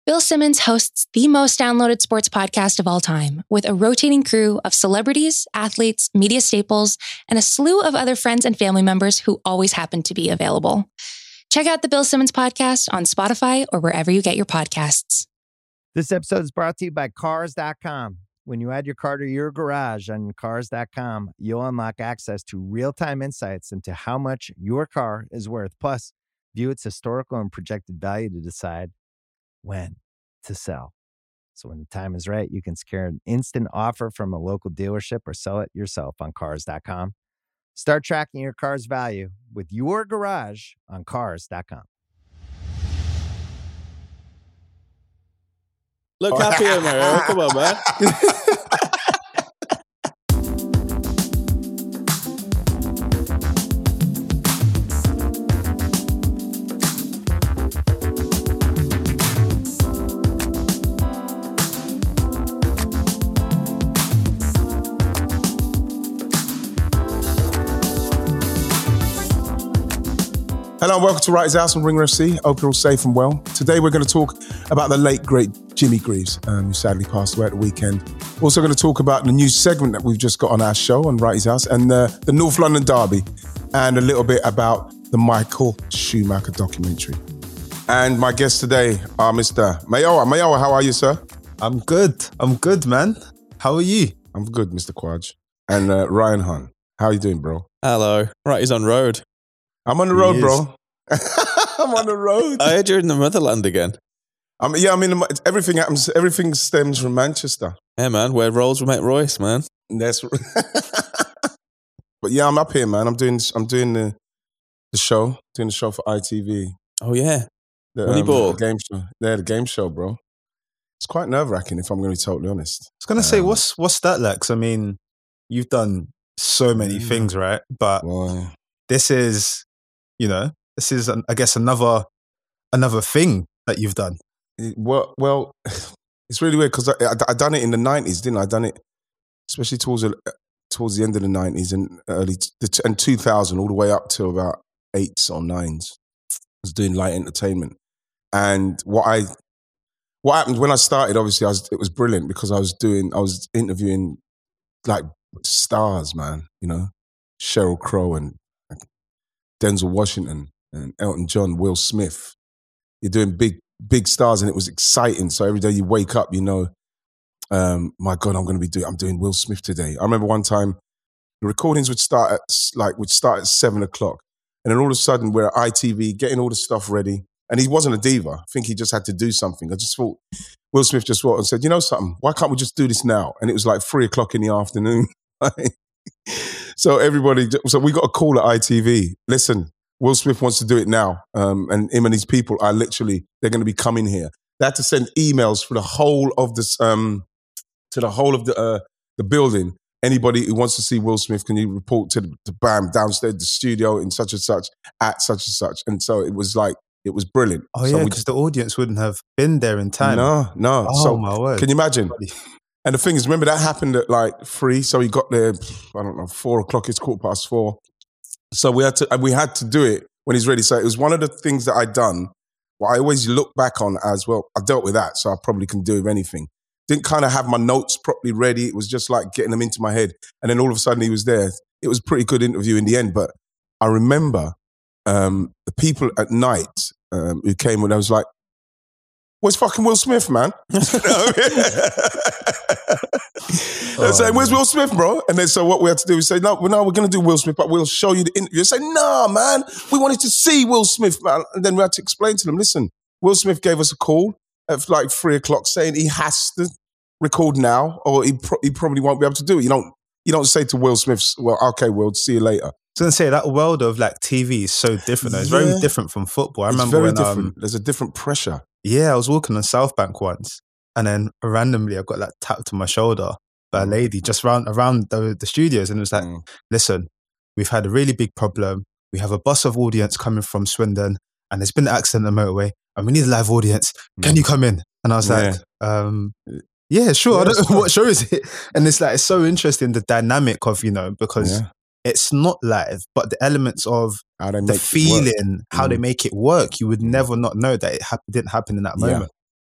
Bill Simmons hosts the most downloaded sports podcast of all time, with a rotating crew of celebrities, athletes, media staples, and a slew of other friends and family members who always happen to be available. Check out the Bill Simmons podcast on Spotify or wherever you get your podcasts. This episode is brought to you by Cars.com. When you add your car to your garage on Cars.com, you'll unlock access to real-time insights into how much your car is worth. Plus, view its historical and projected value to decide when to sell. So when the time is right, you can secure an instant offer from a local dealership or sell it yourself on Cars.com. Start tracking your car's value with your garage on Cars.com. Look happier, Mario. Come on, man. Hello and welcome to Wrighty's House on Ringer FC. Hope you're all safe and well. Today we're going to talk about the late, great Jimmy Greaves, who sadly passed away at the weekend. Also going to talk about the new segment that we've just got on our show on Wrighty's House and the North London Derby, and a little bit about the Michael Schumacher documentary. And my guests today are Mr. Mayowa. Mayowa, how are you, sir? I'm good, man. How are you? I'm good, Mr. Quaj. And Ryan Hunn. How are you doing, bro? Hello. Right, he's on road. I'm on the road, bro. I'm on the road. I heard you're in the motherland again. Everything happens. Everything stems from Manchester. Yeah, man. Where Rolls met Royce, man. That's. But yeah, I'm up here, man. I'm doing the show for ITV. Oh yeah, the game show. Yeah, the game show, bro. It's quite nerve-wracking, if I'm going to be totally honest. I was going to say, what's that like? 'Cause I mean, you've done so many things, right? But this is, I guess another thing that you've done. Well, it's really weird because I done it in the 90s, didn't I? I done it especially towards the end of the 90s and early 2000, all the way up to about 8s or 9s. I was doing light entertainment, and what happened when I started, obviously, it was brilliant because I was interviewing like stars, man. Sheryl Crow and Denzel Washington and Elton John, Will Smith. You're doing big stars, and it was exciting. So every day you wake up, my God, I'm doing Will Smith today. I remember one time the recordings would start at 7:00, and then all of a sudden we're at ITV getting all the stuff ready. And he wasn't a diva. I think he just had to do something. I just thought Will Smith just walked and said, "You know something? Why can't we just do this now?" And it was like 3:00 in the afternoon. So we got a call at ITV. Listen, Will Smith wants to do it now. And him and his people are they're going to be coming here. They had to send emails for the whole of this, to the whole of the building. Anybody who wants to see Will Smith, can you report to BAM downstairs, the studio in such and such, at such and such. And so it was brilliant. Oh yeah, because the audience wouldn't have been there in time. No. Oh, so my word. Can you imagine? And the thing is, remember that happened at like 3, so he got there, I don't know, 4:00, it's 4:15. So we had to do it when he's ready. So it was one of the things that I'd done, what I always look back on as, well, I dealt with that, so I probably can do with anything. Didn't kind of have my notes properly ready. It was just like getting them into my head. And then all of a sudden he was there. It was a pretty good interview in the end. But I remember the people at night who came and I was like, "Where's fucking Will Smith, man?" They're saying, "Where's Will Smith, bro?" And then so what we had to do is say, no, we're going to do Will Smith, but we'll show you the interview. Say, "Nah, man, we wanted to see Will Smith, man." And then we had to explain to them, listen, Will Smith gave us a call at like 3:00 saying he has to record now or he probably won't be able to do it. You don't say to Will Smith, "Well, okay, we'll see you later." I was going to say, that world of like TV is so different. It's very different from football. I remember when different. There's a different pressure. Yeah, I was walking on South Bank once, and then randomly I got like tapped on my shoulder by a lady just around the studios, and it was like, "Listen, we've had a really big problem. We have a bus of audience coming from Swindon, and there's been an accident on the motorway, and we need a live audience. Can you come in?" And I was like, "Yeah, sure. Yeah, I don't know what show is it." And it's like, it's so interesting, the dynamic of, because it's not live, but the elements of the feeling, how they make it work, you would never not know that it didn't happen in that moment.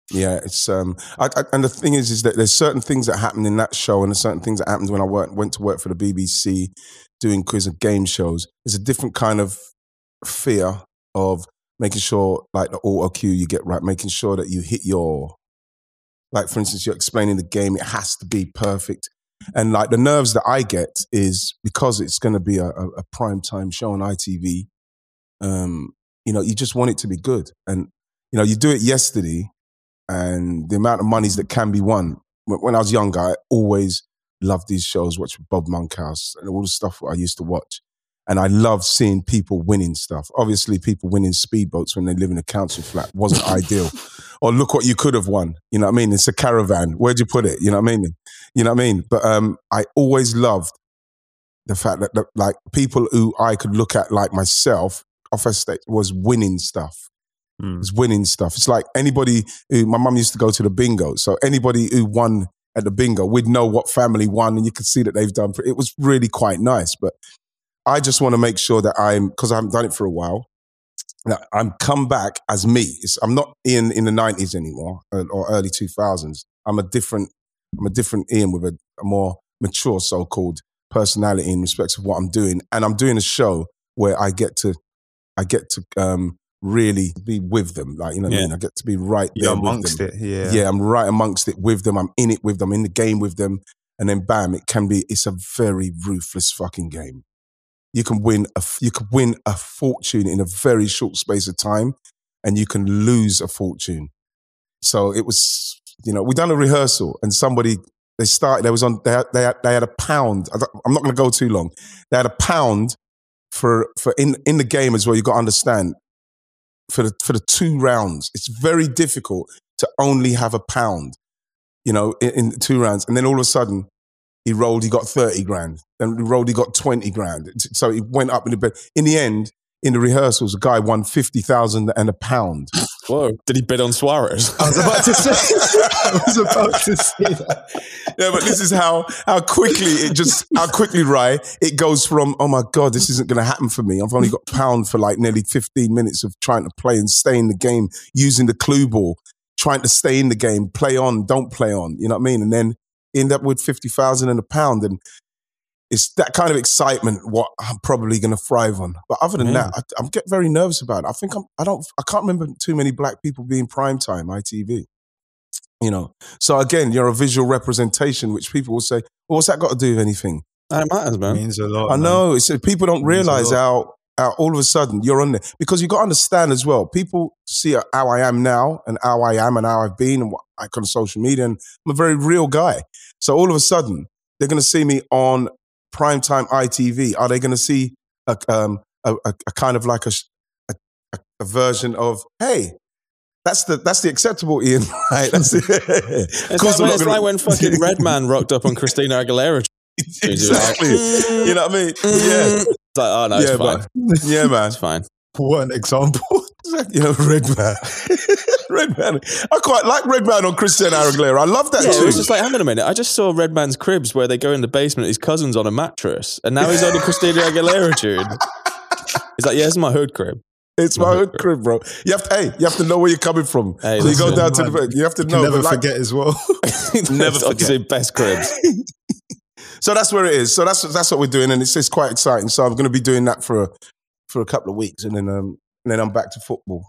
Yeah, it's and the thing is that there's certain things that happen in that show, and there's certain things that happened when I went to work for the BBC doing quiz and game shows. There's a different kind of fear of making sure, like the auto cue you get right, making sure that you hit your, like for instance, you're explaining the game, it has to be perfect. And like the nerves that I get is because it's going to be a primetime show on ITV. You just want it to be good, and you do it yesterday. And the amount of monies that can be won. When I was younger, I always loved these shows, watch Bob Monkhouse and all the stuff I used to watch. And I loved seeing people winning stuff. Obviously, people winning speedboats when they live in a council flat wasn't ideal. Or look what you could have won. You know what I mean? It's a caravan. Where'd you put it? You know what I mean? You know what I mean? But I always loved the fact that like people who I could look at like myself, off estate, was winning stuff. It's winning stuff. It's like anybody who, my mum used to go to the bingo. So anybody who won at the bingo, we'd know what family won and you could see that they've done. It was really quite nice. But I just want to make sure that because I haven't done it for a while, that I'm come back as me. I'm not Ian in the 90s anymore or early 2000s. I'm a different Ian with a more mature so-called personality in respect of what I'm doing. And I'm doing a show where I get to really be with them, like, you know what I mean? I get to be right there amongst with them. it. Yeah, I'm right amongst it with them. I'm in it with them, in the game with them. And then bam, it's a very ruthless fucking game. You can win a fortune in a very short space of time, and you can lose a fortune. So it was, we done a rehearsal, and somebody, they had a pound. I'm not going to go too long. They had a pound for in the game as well. You got to understand, for the 2 rounds, it's very difficult to only have a pound, in 2 rounds. And then all of a sudden, he got 30 grand. Then he got 20 grand. So he went up in the bed. In the end, in the rehearsals, a guy won 50,000 and a pound. Whoa! Did he bid on Suarez? I was about to say that. Yeah, but this is how quickly, right? It goes from, oh my God, this isn't going to happen for me. I've only got a pound for like nearly 15 minutes of trying to play and stay in the game, using the clue ball, trying to stay in the game, play on, don't play on. You know what I mean? And then end up with 50,000 and a pound. And it's that kind of excitement what I'm probably going to thrive on. But other than that, I'm getting very nervous about it. I think I can't remember too many black people being primetime ITV. So again, you're a visual representation, which people will say, well, what's that got to do with anything? It matters, man. It means a lot. I know. It's people don't realize how all of a sudden you're on there, because you got to understand as well. People see how I am now and how I am and how I've been and what I can on social media, and I'm a very real guy. So all of a sudden they're going to see me on primetime ITV. Are they going to see a kind of like a version of, hey, that's the acceptable Ian, right? That's it. It's like when fucking Redman rocked up on Christina Aguilera. Exactly. You know what I mean? Yeah. It's like, oh no, it's fine. Yeah, man. It's fine. What an example. Redman. Redman. I quite like Redman on Christina Aguilera. I love that too. It was just like, hang on a minute. I just saw Redman's cribs where they go in the basement, his cousin's on a mattress, and now he's on a Christina Aguilera tune. He's like, yeah, it's my hood crib. It's my hood crib, bro. You have to know where you're coming from. Hey, so you go down to the bed. You have to know. Never forget as well. Never forget. Best cribs. So that's where it is. So that's what we're doing, and it's quite exciting. So I'm going to be doing that for a couple of weeks, and then I'm back to football.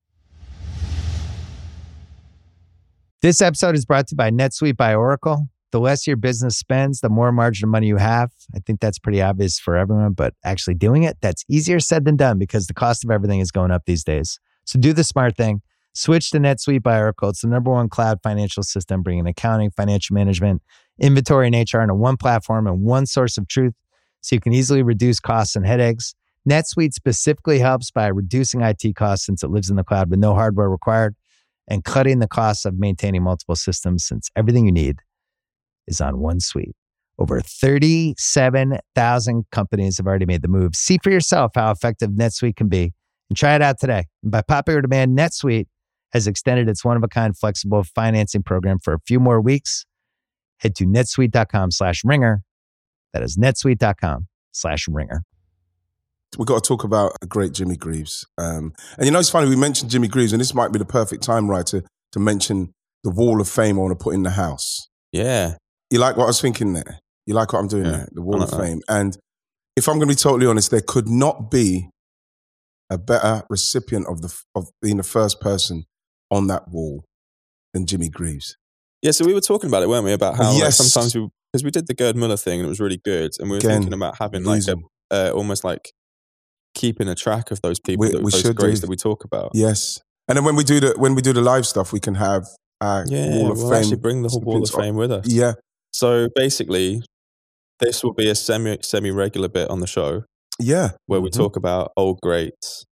This episode is brought to you by NetSuite by Oracle. The less your business spends, the more margin of money you have. I think that's pretty obvious for everyone, but actually doing it, that's easier said than done because the cost of everything is going up these days. So do the smart thing. Switch to NetSuite by Oracle. It's the #1 cloud financial system, bringing accounting, financial management, inventory, and HR into one platform and one source of truth so you can easily reduce costs and headaches. NetSuite specifically helps by reducing IT costs since it lives in the cloud with no hardware required, and cutting the costs of maintaining multiple systems since everything you need is on one suite. Over 37,000 companies have already made the move. See for yourself how effective NetSuite can be and try it out today. And by popular demand, NetSuite has extended its one-of-a-kind flexible financing program for a few more weeks. Head to netsuite.com/ringer. That is netsuite.com/ringer. We've got to talk about a great Jimmy Greaves. And it's funny, we mentioned Jimmy Greaves, and this might be the perfect time, right, to to mention the Wall of Fame I want to put in the house. Yeah. You like what I was thinking there? You like what I'm doing there? The Wall of Fame. And if I'm going to be totally honest, there could not be a better recipient of being the first person on that wall than Jimmy Greaves. Yeah, so we were talking about it, weren't we? About how like, sometimes because we did the Gerd Muller thing and it was really good, and we were thinking about having like almost like keeping a track of those people, those greats that we talk about. Yes, and then when we do the live stuff, we can have Wall of Fame. Actually bring the whole Wall of Fame with us. Yeah. So basically, this will be a semi-regular bit on the show. Yeah, where we talk about old greats,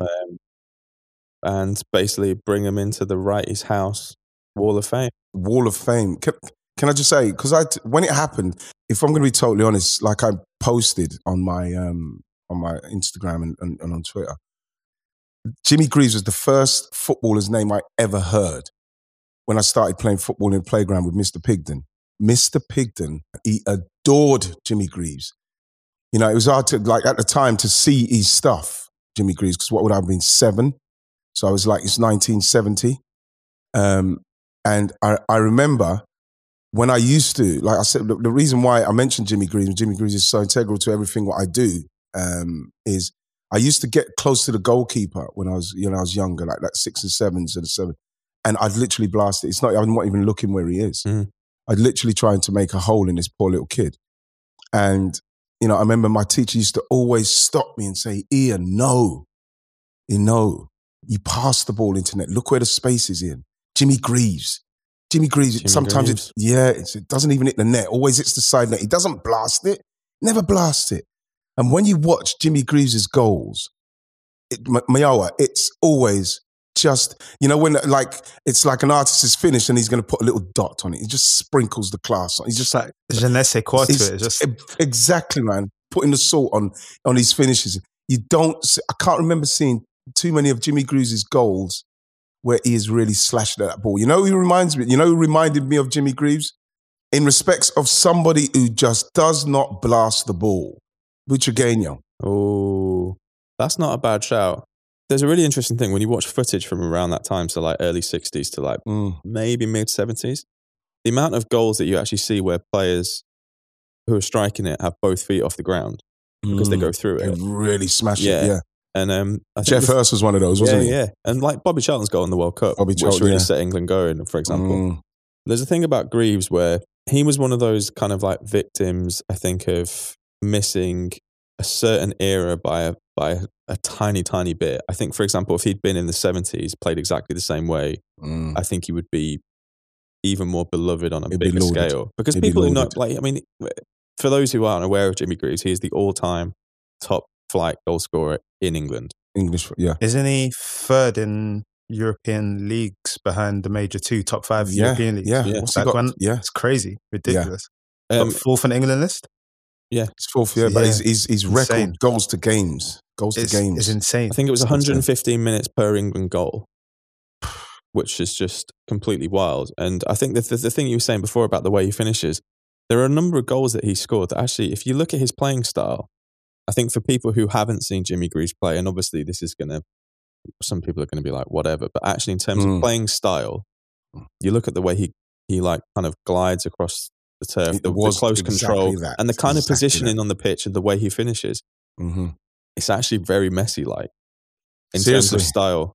and basically bring them into the Wrighty's House Wall of Fame. Wall of Fame. Can I just say, because when it happened, if I'm going to be totally honest, like I posted on my Instagram and on Twitter, Jimmy Greaves was the first footballer's name I ever heard when I started playing football in the playground with Mr. Pigden. Mr. Pigden, he adored Jimmy Greaves. You know, it was hard to, like, at the time to see his stuff, Jimmy Greaves, because what would I have been, 7? So I was like, it's 1970. And I remember when I used to, like I said, the reason why I mentioned Jimmy Greaves is so integral to everything what I do, is I used to get close to the goalkeeper when I was younger, like that 6 and 7s and 7. And I'd literally blast it. I'm not even looking where he is. I'd literally trying to make a hole in this poor little kid. And, you know, I remember my teacher used to always stop me and say, Ian, no. You pass the ball into net. Look where the space is in. Jimmy Greaves, sometimes it doesn't even hit the net. Always hits the side net. He doesn't blast it. Never blasts it. And when you watch Jimmy Greaves' goals, Mayowa, it's always just, you know, when like, it's like an artist is finished and he's going to put a little dot on it. He just sprinkles the class on. He's just like, je ne sais quoi to it. Exactly, man. Putting the salt on his finishes. I can't remember seeing too many of Jimmy Greaves' goals where he is really slashed at that ball. You know who reminded me of Jimmy Greaves? In respects of somebody who just does not blast the ball. Butragueño. Oh, that's not a bad shout. There's a really interesting thing when you watch footage from around that time, so like early 60s to like maybe mid 70s, the amount of goals that you actually see where players who are striking it have both feet off the ground because they go through it. They really smash it, yeah. And Jeff Hurst was one of those, wasn't he? Yeah. And like Bobby Charlton's goal in the World Cup, which really set England going, for example. There's a thing about Greaves where he was one of those kind of like victims, I think, of missing a certain era by a tiny, tiny bit. I think, for example, if he'd been in the 70s, played exactly the same way, I think he would be even more beloved on a bigger scale. Because people who know, like, I mean, for those who aren't aware of Jimmy Greaves, he is the all-time top flight goal scorer in England. English, yeah. Isn't he third in European leagues behind the major 2, top 5 European leagues? Yeah. What's he got? It's crazy, ridiculous. Fourth in England list? Yeah. It's fourth, but his record goals to games is insane. I think it was 115 minutes per England goal, which is just completely wild. And I think the thing you were saying before about the way he finishes, there are a number of goals that he scored that actually, if you look at his playing style, I think for people who haven't seen Jimmy Greaves play, and obviously this is some people are going to be like, whatever, but actually in terms of playing style, you look at the way he like kind of glides across the turf, the close control, and the kind of positioning on the pitch and the way he finishes. It's actually very Messi like in terms of style.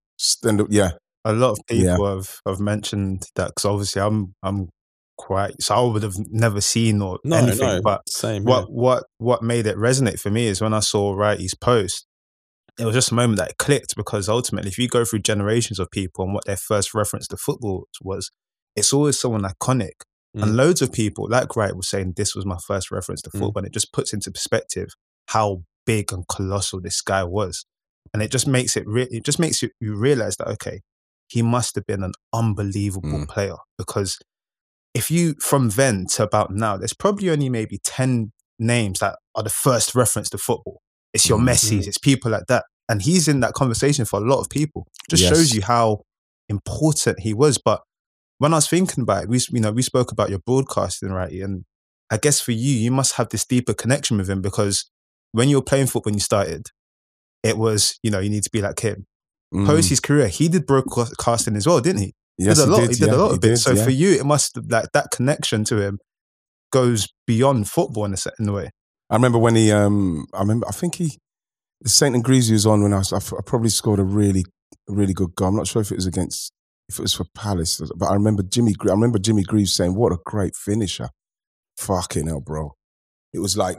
A lot of people have mentioned that because obviously I'm quite, so I would have never seen anything. But same, what made it resonate for me is when I saw Wrighty's post, it was just a moment that it clicked, because ultimately if you go through generations of people and what their first reference to football was, it's always someone iconic. And loads of people, like Wright was saying, this was my first reference to football. And it just puts into perspective how big and colossal this guy was. And it just makes you realize that, okay, he must have been an unbelievable player, because if you, from then to about now, there's probably only maybe 10 names that are the first reference to football. It's your Messis, it's people like that. And he's in that conversation for a lot of people. Just shows you how important he was. But when I was thinking about it, we spoke about your broadcasting, right? And I guess for you must have this deeper connection with him, because when you were playing football when you started, it was, you need to be like him. Post his career, he did broadcasting as well, didn't he? Yes, he he did a lot of bits. So yeah. for you, it must like that connection to him goes beyond football in a way. I remember when he, I think the St. Ingrizi was on when I probably scored a really good goal. I'm not sure if it was for Palace, but I remember Jimmy Greaves saying, "What a great finisher." Fucking hell, bro. It was like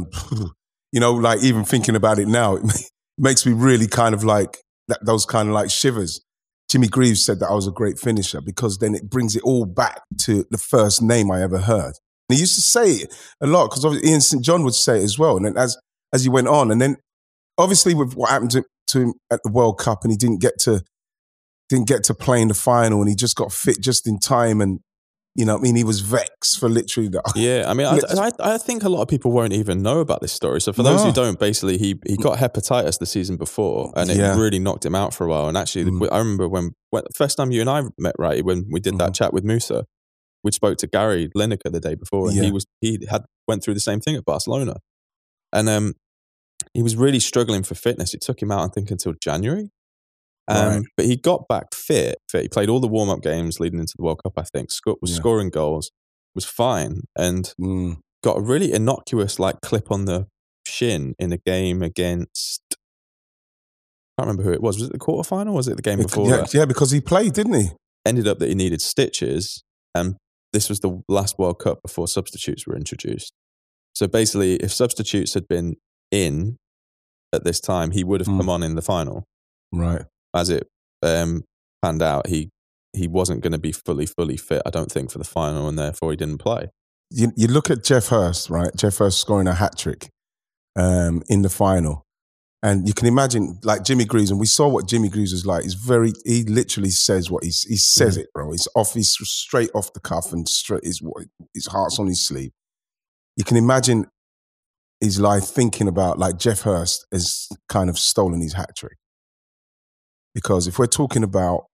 like even thinking about it now, it makes me really kind of like those kind of like shivers. Jimmy Greaves said that I was a great finisher because then it brings it all back to the first name I ever heard. And he used to say it a lot because obviously Ian St. John would say it as well. And then as he went on, and then obviously with what happened to him at the World Cup, and he didn't get to play in the final, and he just got fit just in time, and he was vexed for literally that. Yeah, I mean, I think a lot of people won't even know about this story. So for those who don't, basically, he got hepatitis the season before, and it really knocked him out for a while. And actually, I remember when the first time you and I met, right, when we did that chat with Musa, we spoke to Gary Lineker the day before, and he went through the same thing at Barcelona, and he was really struggling for fitness. It took him out, I think, until January. But he got back fit. He played all the warm-up games leading into the World Cup, I think. Was scoring goals, was fine, and got a really innocuous like clip on the shin in a game against, I can't remember who it was. Was it the quarterfinal or was it the game before that? Yeah, because he played, didn't he? Ended up that he needed stitches, and this was the last World Cup before substitutes were introduced. So basically, if substitutes had been in at this time, he would have come on in the final. Right. As it panned out, he wasn't going to be fully fit, I don't think, for the final, and therefore he didn't play. You look at Jeff Hurst, right? Jeff Hurst scoring a hat-trick in the final. And you can imagine, like Jimmy Greaves, and we saw what Jimmy Greaves was like. He literally says what he says it, bro. He's straight off the cuff and straight, his heart's on his sleeve. You can imagine his life thinking about, like, Jeff Hurst has kind of stolen his hat-trick. Because if we're talking about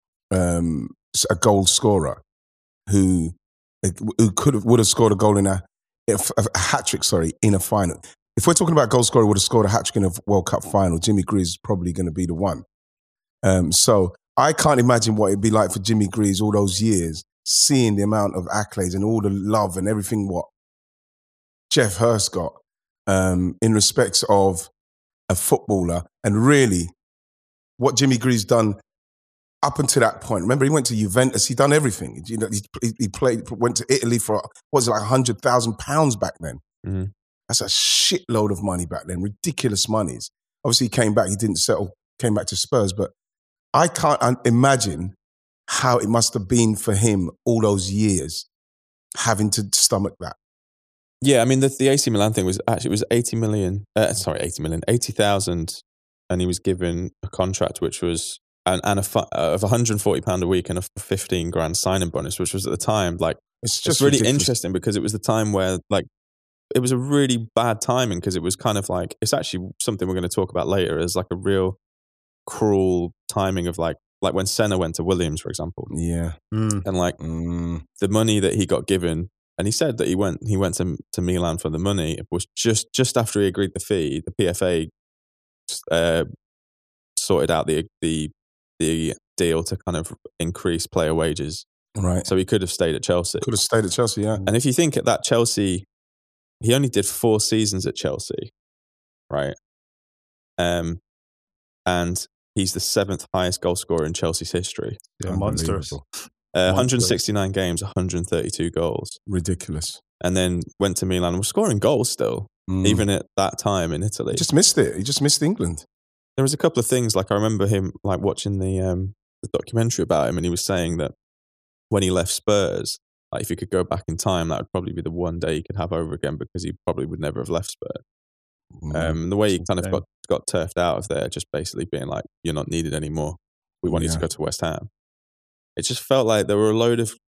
a goal scorer who would have scored a goal in a hat-trick, in a final. If we're talking about goal scorer who would have scored a hat-trick in a World Cup final, Jimmy Greaves is probably going to be the one. So I can't imagine what it'd be like for Jimmy Greaves all those years, seeing the amount of accolades and all the love and everything what Jeff Hurst got in respects of a footballer, and really what Jimmy Greaves done up until that point. Remember, he went to Juventus. He done everything. He went to Italy for, what was it, like £100,000 back then? Mm-hmm. That's a shitload of money back then, ridiculous monies. Obviously, he came back. He didn't settle. Came back to Spurs, but I can't imagine how it must have been for him all those years having to stomach that. Yeah, I mean, the AC Milan thing was actually, it was 80,000, and he was given a contract which was of £140 a week and a 15 grand signing bonus, which was at the time like it's really ridiculous. Interesting because it was the time where like it was a really bad timing because it was kind of like, it's actually something we're going to talk about later as like a real cruel timing of like when Senna went to Williams, for example. Yeah, and like the money that he got given. And he said that he went to Milan for the money. It was just after he agreed the fee, the PFA sorted out the deal to kind of increase player wages. Right. So he could have stayed at Chelsea. Could have stayed at Chelsea, yeah. And if you think at that Chelsea, he only did 4 seasons at Chelsea, right? And he's the 7th highest goal scorer in Chelsea's history. Yeah, monstrous. 169 games, 132 goals. Ridiculous. And then went to Milan and was scoring goals still, even at that time in Italy. He just missed it. He just missed England. There was a couple of things, like I remember him like watching the documentary about him, and he was saying that when he left Spurs, like if he could go back in time, that would probably be the one day he could have over again because he probably would never have left Spurs. The way he kind of got turfed out of there, just basically being like, you're not needed anymore. We want you to go to West Ham. It just felt like there were a load of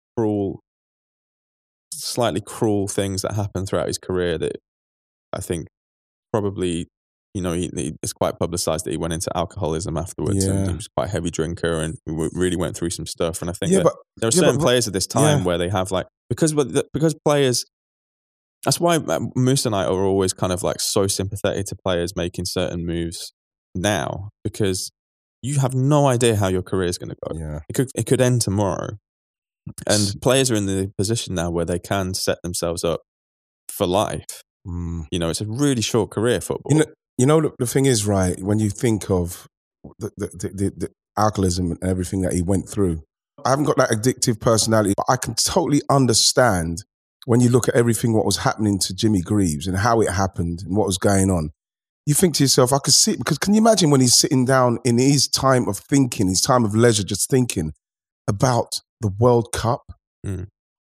slightly cruel things that happened throughout his career that I think probably, it's quite publicized that he went into alcoholism afterwards and he was quite a heavy drinker and really went through some stuff. And I think there are certain players at this time where they have like, because players, that's why Moose and I are always kind of like so sympathetic to players making certain moves now, because you have no idea how your career is going to go. Yeah. It could end tomorrow. And players are in the position now where they can set themselves up for life. You know, it's a really short career, football. You know the thing is, right, when you think of the alcoholism and everything that he went through, I haven't got that addictive personality, but I can totally understand when you look at everything what was happening to Jimmy Greaves and how it happened and what was going on. You think to yourself, I could see it, because can you imagine when he's sitting down in his time of thinking, his time of leisure, just thinking about the World Cup and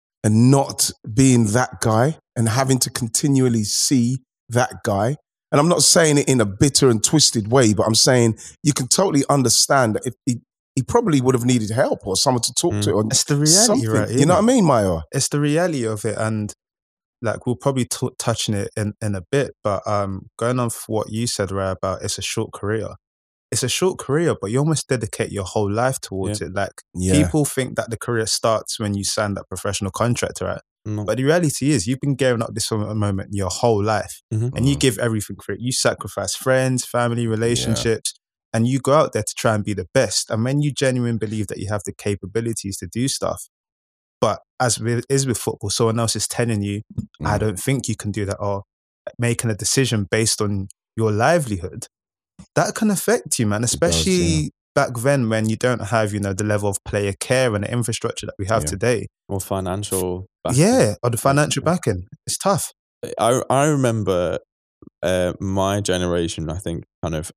not being that guy and having to continually see that guy. And I'm not saying it in a bitter and twisted way, but I'm saying you can totally understand that if he probably would have needed help or someone to talk to. Or it's the reality, right? You know what I mean, Maya? It's the reality of it. And like, we'll probably touch on it in a bit, but going on for what you said, right, about it's a short career. It's a short career, but you almost dedicate your whole life towards it. Like, people think that the career starts when you sign that professional contract, right? But the reality is, you've been gearing up this moment your whole life, and you give everything for it. You sacrifice friends, family, relationships, and you go out there to try and be the best. And when you genuinely believe that you have the capabilities to do stuff, but as it is with football, someone else is telling you, I don't think you can do that, or making a decision based on your livelihood, that can affect you, man, especially back then when you don't have, you know, the level of player care and the infrastructure that we have today. Or financial backing. Yeah, or the financial backing. It's tough. I remember my generation, I think, kind of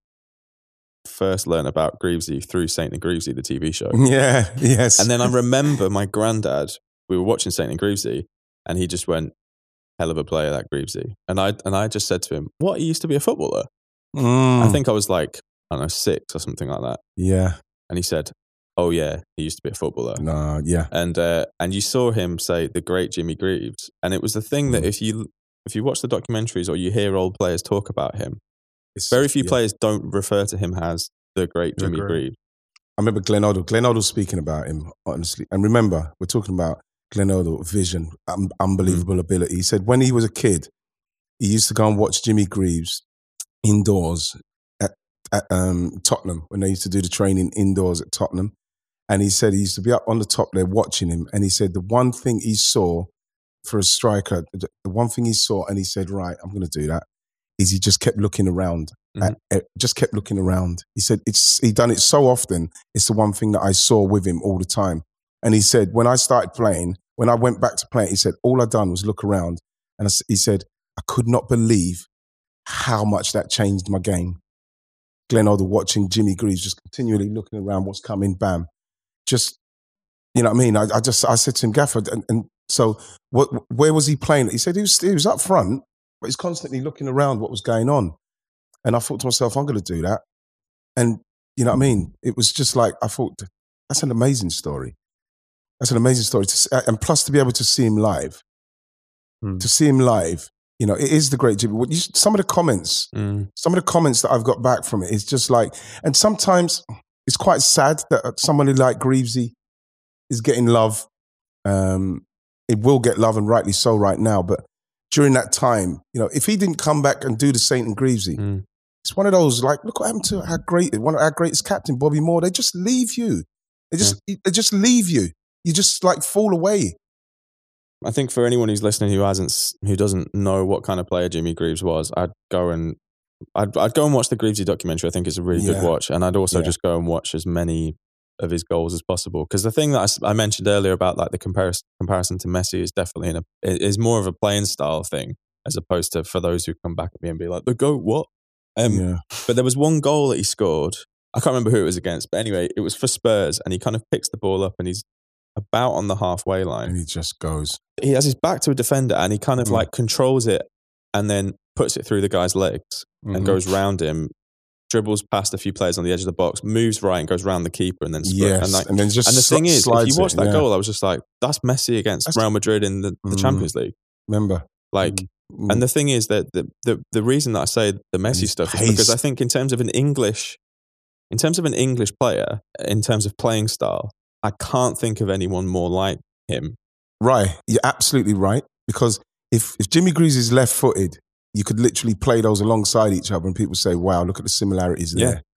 first learned about Greavesy through Saint and Greavesy, the TV show. Yeah, yes. And then I remember my granddad, we were watching Saint and Greavesy, and he just went, hell of a player, that Greavesy. And I just said to him, what, he used to be a footballer? I think I was like, I don't know, 6 or something like that. Yeah. And he said, oh yeah, he used to be a footballer. No, yeah. And you saw him say the great Jimmy Greaves. And it was the thing that if you watch the documentaries or you hear old players talk about him, very few players don't refer to him as the great Jimmy Greaves. I remember Glenn Hoddle speaking about him, honestly. And remember, we're talking about Glenn Hoddle, vision, unbelievable ability. He said when he was a kid, he used to go and watch Jimmy Greaves indoors at Tottenham, when they used to do the training indoors at Tottenham. And he said he used to be up on the top there watching him. And he said the one thing he saw for a striker, the one thing he saw, and he said, right, I'm going to do that, is he just kept looking around. Just kept looking around. He said he done it so often, it's the one thing that I saw with him all the time. And he said, when I started playing, when I went back to playing, he said, all I done was look around. And he said, I could not believe how much that changed my game. Glenn Hoddle watching Jimmy Greaves, just continually looking around, what's coming, bam. Just, you know what I mean? I said to him, Gaffer, and so where was he playing? He said he was up front, but he's constantly looking around what was going on. And I thought to myself, I'm going to do that. And you know what I mean? It was just like, I thought, that's an amazing story. That's an amazing story. And plus to be able to see him live, you know, it is the great Jimmy. Some of the comments that I've got back from it is just like, and sometimes it's quite sad that somebody like Greavesy is getting love. It will get love, and rightly so right now. But during that time, you know, if he didn't come back and do the Saint and Greavesy, it's one of those, like, look what happened to one of our greatest captain, Bobby Moore. They just leave you. They just leave you. You just like fall away. I think for anyone who's listening who doesn't know what kind of player Jimmy Greaves was, I'd go and watch the Greavesy documentary. I think it's a really good watch, and I'd also just go and watch as many of his goals as possible. Because the thing that I mentioned earlier about like the comparison to Messi is definitely is more of a playing style thing, as opposed to for those who come back at me and be like, the GOAT, what? But there was one goal that he scored. I can't remember who it was against, but anyway, it was for Spurs, and he kind of picks the ball up and he's about on the halfway line. And he just goes. He has his back to a defender and he kind of like controls it and then puts it through the guy's legs and goes round him, dribbles past a few players on the edge of the box, moves right and goes round the keeper and then and then just and the thing is, if you watch that goal, I was just like, that's Messi against Real Madrid in the Champions League. Remember? Like, and the thing is that the reason that I say the Messi stuff is because I think in terms of an English player, in terms of playing style, I can't think of anyone more like him. Right. You're absolutely right. Because if Jimmy Greaves is left-footed, you could literally play those alongside each other and people say, wow, look at the similarities there.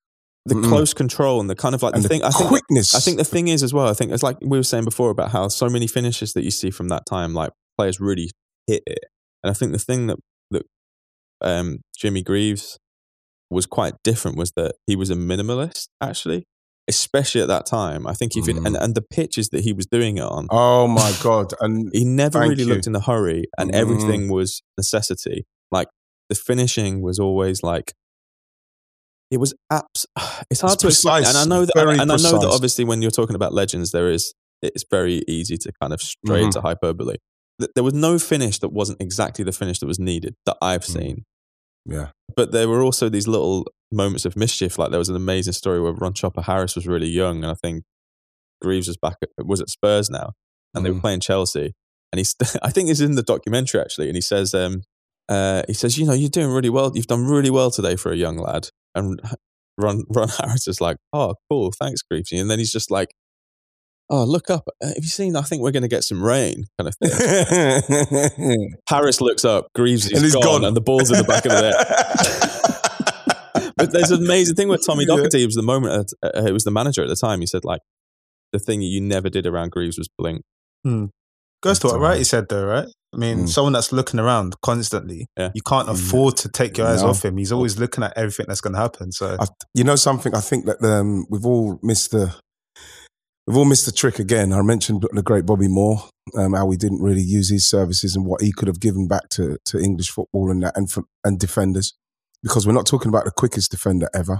the close control and the kind of like and the thing. Quickness. I think the thing is as well. I think it's like we were saying before about how so many finishes that you see from that time, like players really hit it. And I think the thing that Jimmy Greaves was quite different was that he was a minimalist, actually, especially at that time. I think and the pitches that he was doing it on. Oh my God. And he never really looked in a hurry, and everything was necessity. Like the finishing was always like, it was it's hard to explain. And I know that, I know that obviously when you're talking about legends, it's very easy to kind of stray into hyperbole. There was no finish that wasn't exactly the finish that was needed that I've seen. Yeah. But there were also these little moments of mischief. Like there was an amazing story where Ron Chopper Harris was really young, and I think Greaves was at Spurs now, and they were playing Chelsea. And I think it's in the documentary actually, and he says, you know, you're doing really well. You've done really well today for a young lad. And Ron Harris is like, oh, cool, thanks, Greaves. And then he's just like, oh, look up. Have you seen? I think we're going to get some rain, kind of thing. Harris looks up, Greaves is gone, and the ball's in the back of the net. But there's an amazing thing with Tommy Docherty. It was he was the manager at the time. He said, like, the thing you never did around Greaves was blink. Goes to what Wrighty said, though, right? I mean, someone that's looking around constantly, you can't afford to take your eyes off him. He's always looking at everything that's going to happen. So, you know something? I think that we've all missed the trick again. I mentioned the great Bobby Moore, how we didn't really use his services and what he could have given back to English football and defenders, because we're not talking about the quickest defender ever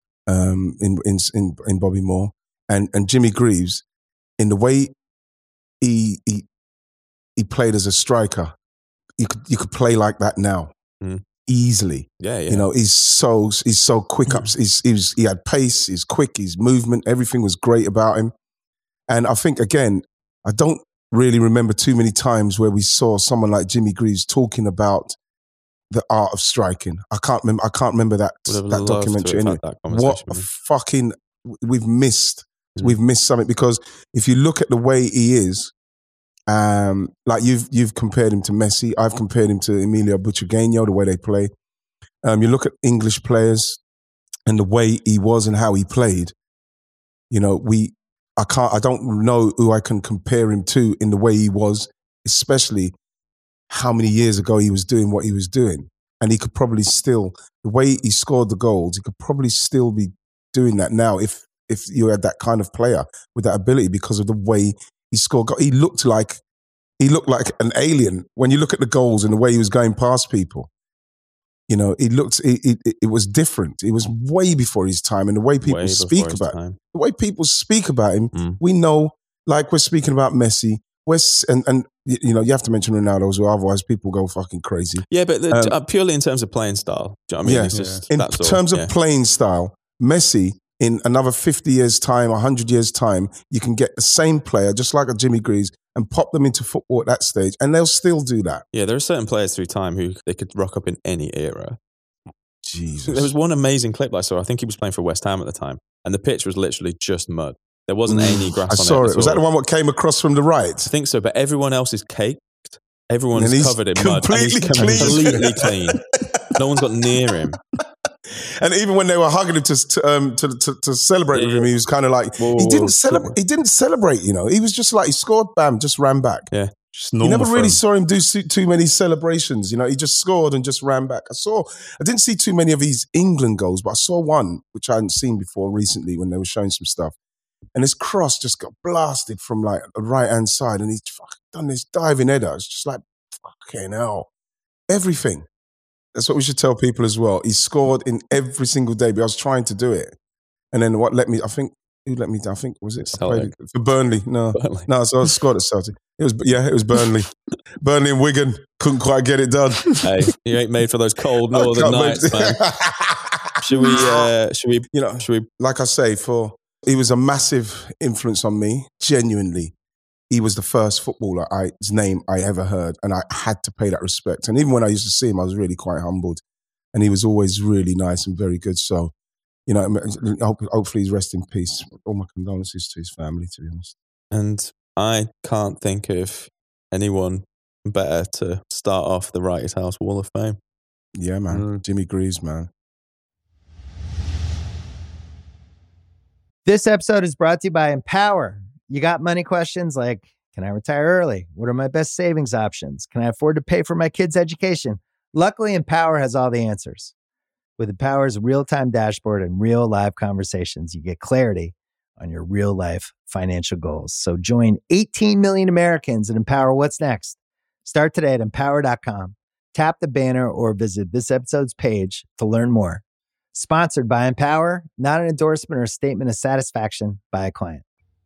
in Bobby Moore and Jimmy Greaves, in the way he played as a striker. You could play like that now easily. Yeah. You know, he's so quick ups. He had pace. He's quick. His movement. Everything was great about him. And I think, again, I don't really remember too many times where we saw someone like Jimmy Greaves talking about the art of striking. I can't remember that documentary. Anyway. We've missed something, because if you look at the way he is, like you've compared him to Messi, I've compared him to Emilio Butragueño, the way they play. You look at English players and the way he was and how he played. You know, I don't know who I can compare him to in the way he was, especially how many years ago he was doing what he was doing. And he could probably still, the way he scored the goals, he could probably still be doing that now if you had that kind of player with that ability, because of the way he scored. He looked like an alien when you look at the goals and the way he was going past people. You know, it was different. It was way before his time, and the way people speak about him, we know, like we're speaking about Messi, and you know, you have to mention Ronaldo as well, otherwise people go fucking crazy. Yeah, but purely in terms of playing style. Do you know what I mean? It's just, in terms of playing style, Messi, in another 50 years' time, 100 years' time, you can get the same player, just like a Jimmy Greaves, and pop them into football at that stage, and they'll still do that. Yeah, there are certain players through time who they could rock up in any era. Jesus. There was one amazing clip I saw. I think he was playing for West Ham at the time, and the pitch was literally just mud. There wasn't any grass on it. I saw it. Was that the one that came across from the right? I think so, but everyone else is caked. Everyone's covered in mud. And he's completely clean. No one's got near him. And even when they were hugging him to celebrate with him, he was kind of like, he didn't celebrate, you know. He was just like, he scored, bam, just ran back. Yeah. You never really saw him do too many celebrations. You know, he just scored and just ran back. I didn't see too many of his England goals, but I saw one, which I hadn't seen before recently when they were showing some stuff. And his cross just got blasted from like the right-hand side, and he's fucking done this diving header. It's just like, fucking hell. Everything. That's what we should tell people as well. He scored in every single day, but I was trying to do it. And then who let me down? I think, was it? For Burnley. No, so I scored at Celtic. It was Burnley. Burnley and Wigan couldn't quite get it done. Hey, you ain't made for those cold northern nights, man. Should we, like I say, he was a massive influence on me, genuinely. He was the first footballer his name I ever heard, and I had to pay that respect. And even when I used to see him, I was really quite humbled. And he was always really nice and very good. So, you know, hopefully he's rest in peace. All my condolences to his family, to be honest. And I can't think of anyone better to start off the Wrighty's House Wall of Fame. Yeah, man. Jimmy Greaves, man. This episode is brought to you by Empower. You got money questions like, can I retire early? What are my best savings options? Can I afford to pay for my kids' education? Luckily, Empower has all the answers. With Empower's real-time dashboard and real live conversations, you get clarity on your real-life financial goals. So join 18 million Americans and Empower what's next. Start today at empower.com. Tap the banner or visit this episode's page to learn more. Sponsored by Empower, not an endorsement or a statement of satisfaction by a client.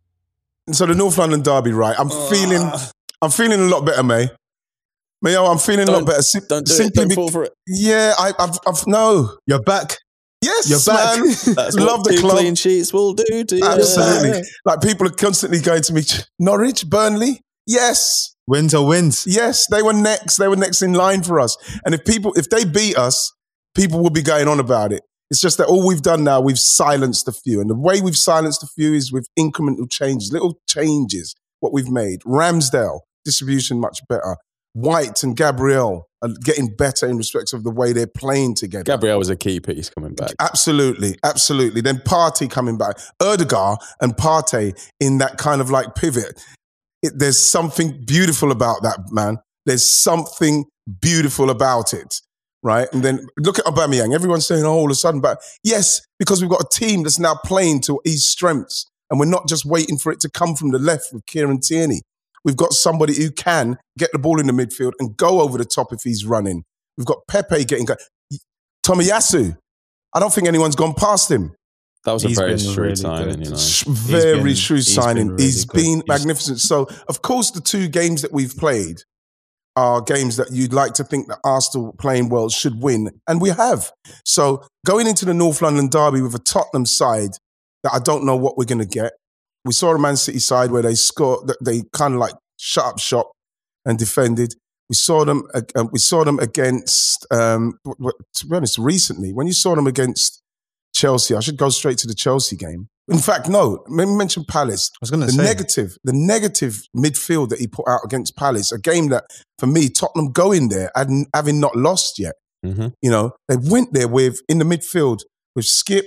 So the North London Derby, right? I'm feeling a lot better, May. Mayo, I'm feeling a lot better. Don't fall for it. Yeah, I've no. You're back. Yes, You're back. Man. That's Love what the club. clean sheets will do. Absolutely. Yeah. Like people are constantly going to me, Norwich, Burnley. Yes. Wins are wins. Yes, they were next. They were next in line for us. And if they beat us, people will be going on about it. It's just that all we've done now, we've silenced a few. And the way we've silenced a few is with incremental changes, little changes, what we've made. Ramsdale, distribution much better. White and Gabriel are getting better in respect of the way they're playing together. Gabriel was a key piece coming back. Absolutely, absolutely. Then Partey coming back. Erdegaard and Partey in that kind of like pivot. There's something beautiful about that, man. There's something beautiful about it. Right? And then look at Aubameyang. Everyone's saying, oh, all of a sudden, but yes, because we've got a team that's now playing to his strengths and we're not just waiting for it to come from the left with Kieran Tierney. We've got somebody who can get the ball in the midfield and go over the top if he's running. We've got Pepe getting... Tomiyasu. I don't think anyone's gone past him. That was a very been shrewd really signing, you know. Very shrewd signing. He's been good. magnificent. So, of course, the two games that we've played are games that you'd like to think that Arsenal playing well should win, and we have. So going into the North London Derby with a Tottenham side that I don't know what we're going to get. We saw a Man City side where they scored, they kind of like shut up shop and defended. We saw them against, to be honest, recently, when you saw them against Chelsea, I should go straight to the Chelsea game. In fact, no, let me mention Palace. I was going to say. The negative midfield that he put out against Palace, a game that, for me, Tottenham going there, having not lost yet. Mm-hmm. You know, they went there in the midfield with Skip,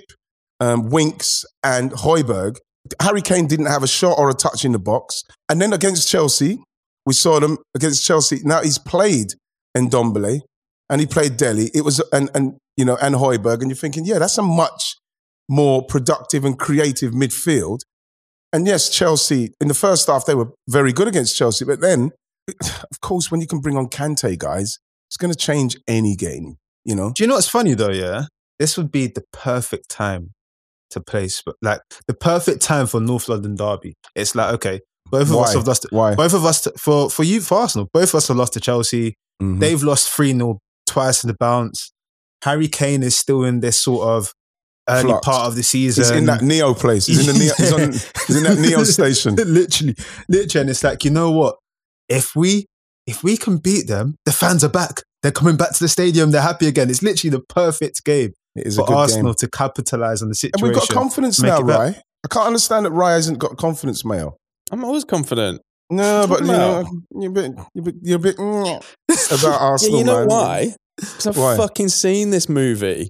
Winks and Højbjerg. Harry Kane didn't have a shot or a touch in the box. And then against Chelsea, we saw them against Chelsea. Now he's played Ndombele and he played Dele. It was, and Højbjerg. And you're thinking, yeah, that's a much more productive and creative midfield. And yes, Chelsea, in the first half, they were very good against Chelsea. But then, of course, when you can bring on Kante, guys, it's going to change any game, you know? Do you know what's funny though, yeah? This would be the perfect time to play, like the perfect time for North London Derby. It's like, okay, both of us have lost. Why? Both of us, for Arsenal, both of us have lost to Chelsea. Mm-hmm. They've lost 3-0 twice in the bounce. Harry Kane is still in this sort of early part of the season. He's in that Neo place. He's in that Neo station. Literally. And it's like, you know what? If we can beat them, the fans are back. They're coming back to the stadium. They're happy again. It's literally the perfect game for Arsenal to capitalize on the situation. And we've got confidence now, Rai. I can't understand that Rai hasn't got confidence, Mayo. I'm always confident. No, but you're a bit about Arsenal. Yeah, you know man. why? Because I've fucking seen this movie.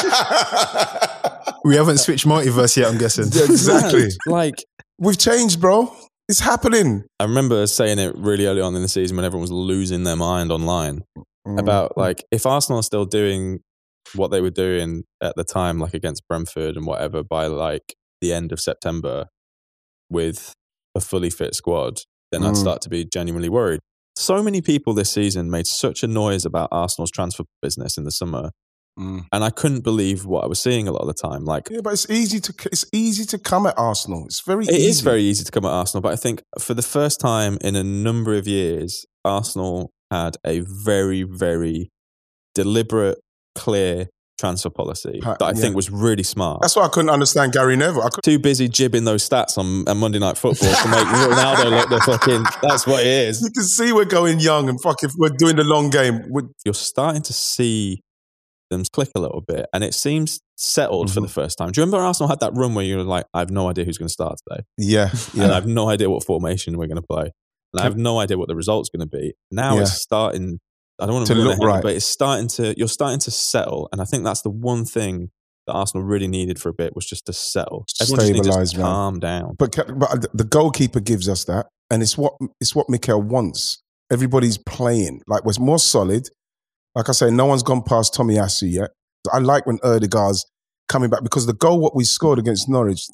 We haven't switched multiverse yet, I'm guessing. Yeah, exactly. Like, we've changed, bro. It's happening. I remember saying it really early on in the season when everyone was losing their mind online about, like, if Arsenal are still doing what they were doing at the time, like against Brentford and whatever, by like the end of September with a fully fit squad, then I'd start to be genuinely worried. So many people this season made such a noise about Arsenal's transfer business in the summer. And I couldn't believe what I was seeing a lot of the time. Like, yeah, but it's easy to come at Arsenal. It's very easy. It is very easy to come at Arsenal, but I think for the first time in a number of years, Arsenal had a very, very deliberate, clear transfer policy that I think was really smart. That's why I couldn't understand Gary Neville. Too busy jibbing those stats on Monday Night Football to make Ronaldo look the fucking... That's what it is. You can see we're going young and if we're doing the long game. You're starting to see them click a little bit and it seems settled for the first time. Do you remember Arsenal had that run where you were like, I have no idea who's going to start today? Yeah. And I have no idea what formation we're going to play. And I have no idea what the result's going to be. Now it's starting... I don't want to look right, but you're starting to settle. And I think that's the one thing that Arsenal really needed for a bit was just to settle. Everyone just needs to calm down. But the goalkeeper gives us that, and it's what Mikel wants. Everybody's playing like we're more solid. Like I say, no one's gone past Tomiyasu yet. I like when Ødegaard's coming back, because the goal what we scored against Norwich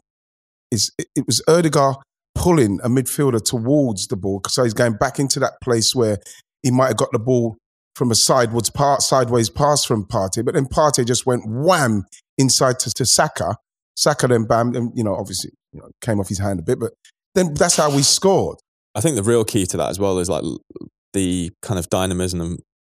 it was Ødegaard pulling a midfielder towards the ball, so he's going back into that place where he might have got the ball from a sideways pass from Partey, but then Partey just went wham inside to Saka. Saka then bam, and obviously came off his hand a bit, but then that's how we scored. I think the real key to that as well is like the kind of dynamism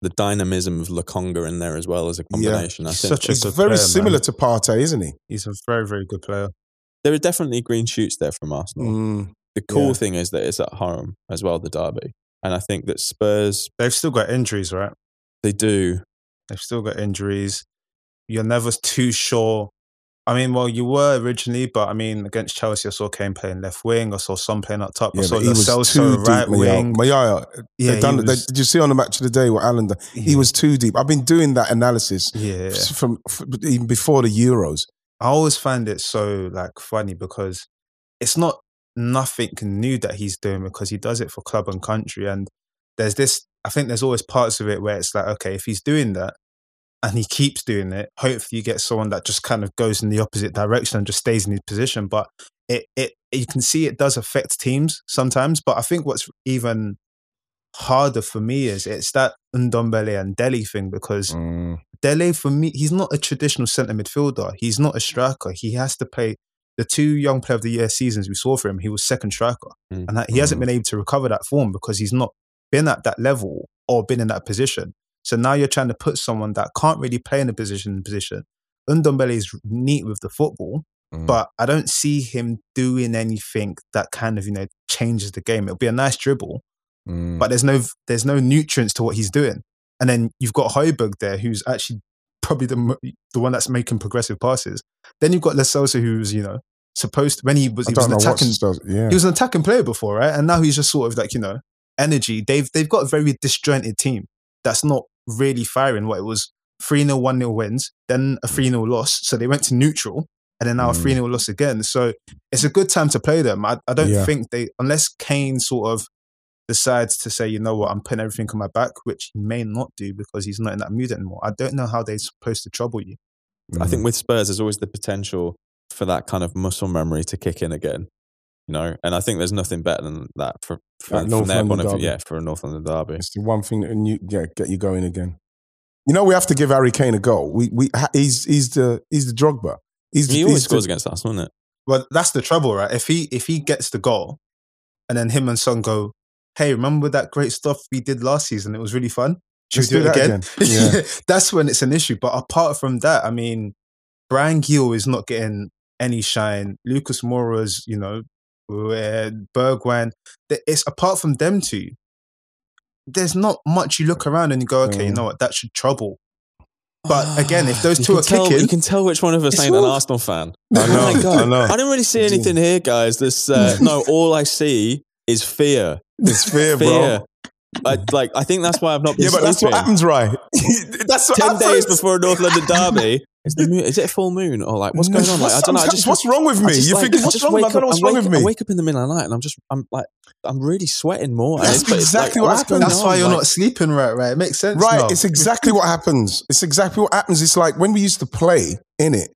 of Lokonga in there as well as a combination. Yeah. I think he's very similar to Partey, isn't he? He's a very, very good player. There are definitely green shoots there from Arsenal. The cool thing is that it's at home as well, the derby. And I think that Spurs... They've still got injuries, right? They do. They've still got injuries. You're never too sure. I mean, well, you were originally, but I mean, against Chelsea, I saw Kane playing left wing. I saw Son playing up top. I saw Lo Celso right wing. Did you see on the Match of the Day what Alan did? He was too deep. I've been doing that analysis from even before the Euros. I always find it so funny because it's not nothing new that he's doing, because he does it for club and country. And there's this, I think there's always parts of it where it's like, okay, if he's doing that and he keeps doing it, hopefully you get someone that just kind of goes in the opposite direction and just stays in his position. But it you can see it does affect teams sometimes. But I think what's even harder for me is it's that Ndombele and Dele thing, because Dele, for me, he's not a traditional centre midfielder. He's not a striker. He has to play the 2 Young Player of the Year seasons we saw for him. He was second striker. And he hasn't been able to recover that form because he's not been at that level or been in that position. So now you're trying to put someone that can't really play in a position. Ndombele is neat with the football, but I don't see him doing anything that kind of, changes the game. It'll be a nice dribble, but there's no nutrients to what he's doing. And then you've got Højbjerg there, who's actually probably the one that's making progressive passes. Then you've got Lo Celso, who's supposed to, when he was an attacking player before, right? And now he's just sort of energy. They've got a very disjointed team that's not really firing. It was 3-0, 1-0 wins, then a 3-0 loss. So they went to neutral, and then now a 3-0 loss again. So it's a good time to play them. I don't think unless Kane sort of decides to say, you know what, I'm putting everything on my back, which he may not do because he's not in that mood anymore. I don't know how they're supposed to trouble you. I think with Spurs, there's always the potential for that kind of muscle memory to kick in again, and I think there's nothing better than that from their point of view. Yeah, for a North London derby, it's the one thing that get you going again. We have to give Harry Kane a goal. He's the Drogba. He always scores against us, isn't it? Well, that's the trouble, right? If he gets the goal, and then him and Son go, hey, remember that great stuff we did last season? It was really fun. Should we do it again? Yeah. That's when it's an issue. But apart from that, I mean, Bryan Gil is not getting any shine. Lucas Moura's, Bergwijn. It's apart from them two, there's not much you look around and you go, okay, you know what, that should trouble. But again, if those two are kicking... You can tell which one of us ain't an Arsenal fan. I know. I know. I didn't really see anything here, guys. No, all I see is fear. It's fear, bro. I think that's why I've not been sleeping. That's what happens, right? That's what 10 happens. days before a North London derby. Is it a full moon or what's going on? I don't know. What's wrong with me? You think what's wrong? I don't know what's wrong with me. I wake up in the middle of the night and I'm really sweating more. That's exactly what happens. That's why you're not sleeping right. It makes sense. Right, now. It's exactly what happens. It's like when we used to play in it.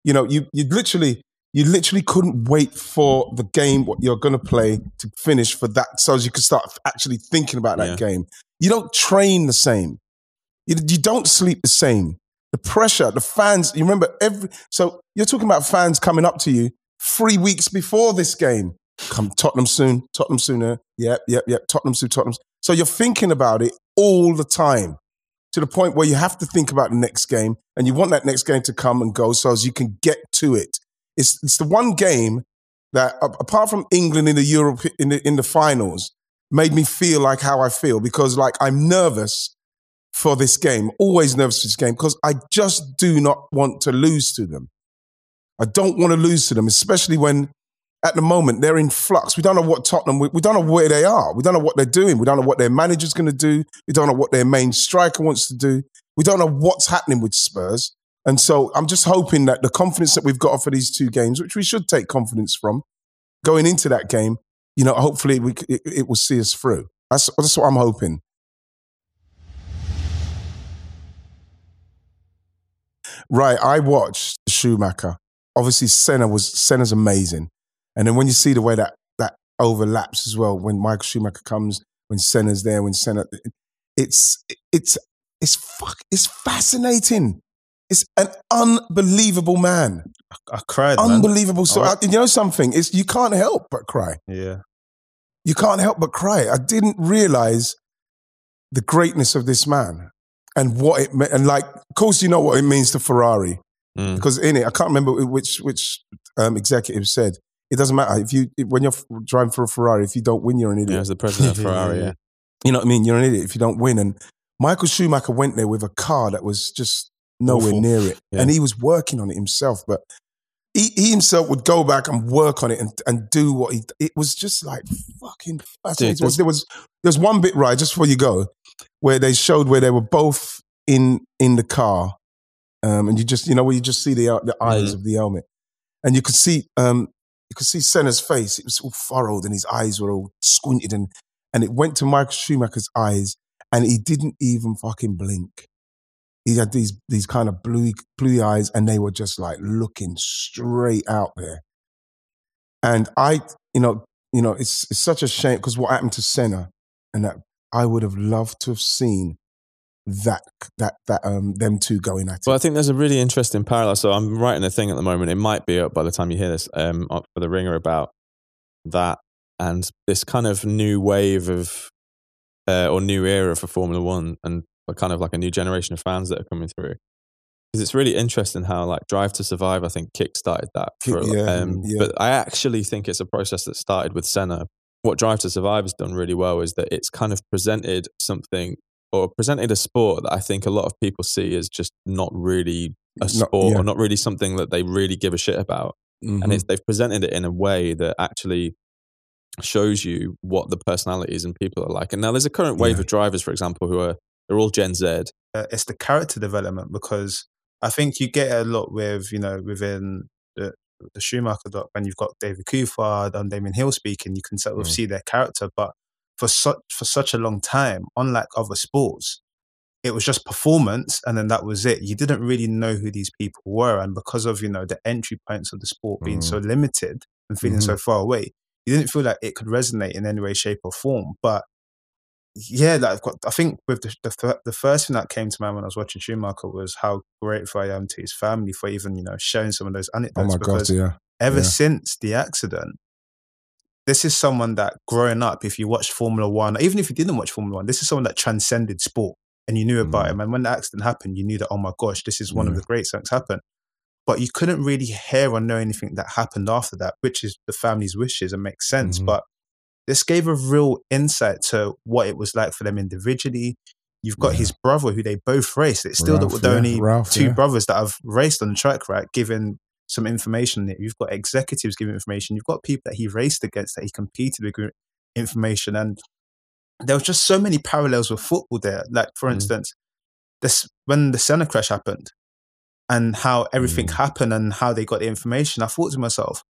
You literally couldn't wait for the game, what you're going to play, to finish for that, so as you could start actually thinking about that game. You don't train the same. You don't sleep the same. The pressure, the fans, you remember so you're talking about fans coming up to you 3 weeks before this game. Come, Tottenham soon. Yep, Tottenham soon. So you're thinking about it all the time, to the point where you have to think about the next game, and you want that next game to come and go so as you can get to it. It's the one game that, apart from England in the Europe in the finals, made me feel like how I feel, because I'm nervous for this game, always nervous for this game, because I just do not want to lose to them. I don't want to lose to them, especially when at the moment they're in flux. We don't know what Tottenham, we don't know where they are. We don't know what they're doing. We don't know what their manager's going to do. We don't know what their main striker wants to do. We don't know what's happening with Spurs. And so I'm just hoping that the confidence that we've got for these 2 games, which we should take confidence from, going into that game, hopefully it will see us through. That's what I'm hoping. Right, I watched Schumacher. Obviously, Senna's amazing. And then when you see the way that overlaps as well, when Michael Schumacher comes, when Senna's there, it's fascinating. It's an unbelievable man. I cried, unbelievable. Man. So something? You can't help but cry. Yeah. You can't help but cry. I didn't realize the greatness of this man and what it meant. And of course, you know what it means to Ferrari. Because in it, I can't remember which executive said, it doesn't matter when you're driving for a Ferrari, if you don't win, you're an idiot. Yeah, as the president of Ferrari, yeah. You know what I mean? You're an idiot if you don't win. And Michael Schumacher went there with a car that was just nowhere near it. Yeah. And he was working on it himself, but he himself would go back and work on it and do what it was just fucking fascinating. Dude, there was one bit, right, just before you go, where they showed where they were both in the car. And you just, where you just see the eyes of the helmet. And you could see Senna's face. It was all furrowed and his eyes were all squinted and it went to Michael Schumacher's eyes and he didn't even fucking blink. He had these kind of blue eyes and they were just looking straight out there. And it's such a shame because what happened to Senna and that I would have loved to have seen them 2 going at it. Well, I think there's a really interesting parallel. So I'm writing a thing at the moment. It might be up by the time you hear this up for the Ringer about that and this kind of new wave of or new era for Formula One and kind of a new generation of fans that are coming through. Because it's really interesting how Drive to Survive, I think, kick-started that. But I actually think it's a process that started with Senna. What Drive to Survive has done really well is that it's kind of presented something or presented a sport that I think a lot of people see as just not really a sport or not really something that they really give a shit about. Mm-hmm. And they've presented it in a way that actually shows you what the personalities and people are like. And now there's a current wave of drivers, for example, they're all Gen Z. It's the character development because I think you get a lot with, within the Schumacher doc, when you've got David Coulthard and Damien Hill speaking, you can sort of see their character. But for such a long time, unlike other sports, it was just performance and then that was it. You didn't really know who these people were. And because of, the entry points of the sport being so limited and feeling so far away, you didn't feel like it could resonate in any way, shape or form. But yeah, I think with the first thing that came to mind when I was watching Schumacher was how grateful I am to his family for even, sharing some of those anecdotes. Ever since the accident, this is someone that growing up, if you watched Formula One, even if you didn't watch Formula One, this is someone that transcended sport and you knew about him. And when the accident happened, you knew that, oh my gosh, this is one of the great things happened. But you couldn't really hear or know anything that happened after that, which is the family's wishes and makes sense. But this gave a real insight to what it was like for them individually. You've got his brother who they both raced. It's still the only two brothers that have raced on the track, right? Giving some information. You've got executives giving information. You've got people that he raced against, that he competed with, giving information. And there was just so many parallels with football there. Like, for instance, when the Senna crash happened and how everything happened and how they got the information, I thought to myself,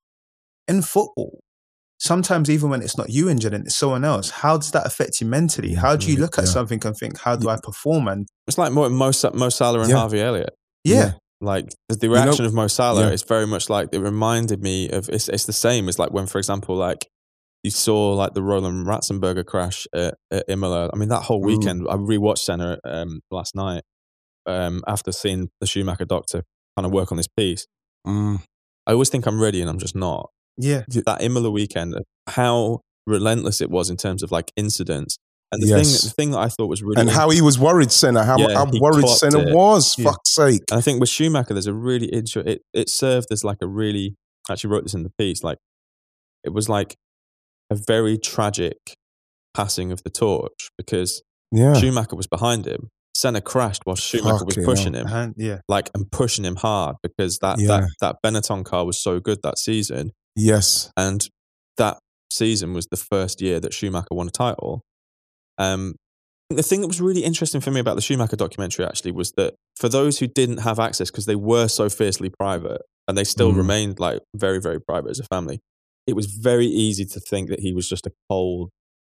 in football, sometimes even when it's not you injured and it's someone else, how does that affect you mentally? How do you look at something and think, how do I perform? And it's like Mo Salah and Harvey Elliott. Yeah. Like the reaction of Mo Salah is very much like, it reminded me of, it's the same as like when, for example, like you saw like the Roland Ratzenberger crash at Imola. I mean, that whole weekend, I rewatched Senna last night after seeing the Schumacher doctor kind of work on this piece. I always think I'm ready and I'm just not. Yeah. That Imola weekend, how relentless it was in terms of like incidents. And the thing that I thought was really... And how he was worried, Senna, how worried Senna was, fuck's sake. And I think with Schumacher, there's a really... It served as like a really... I actually wrote this in the piece, like, it was like a very tragic passing of the torch because Schumacher was behind him. Senna crashed while Schumacher was pushing him. Like, and pushing him hard because that Benetton car was so good that season. Yes. And that season was the first year that Schumacher won a title. The thing that was really interesting for me about the Schumacher documentary actually was that for those who didn't have access, because they were so fiercely private and they still remained like very, very private as a family, it was very easy to think that he was just a cold,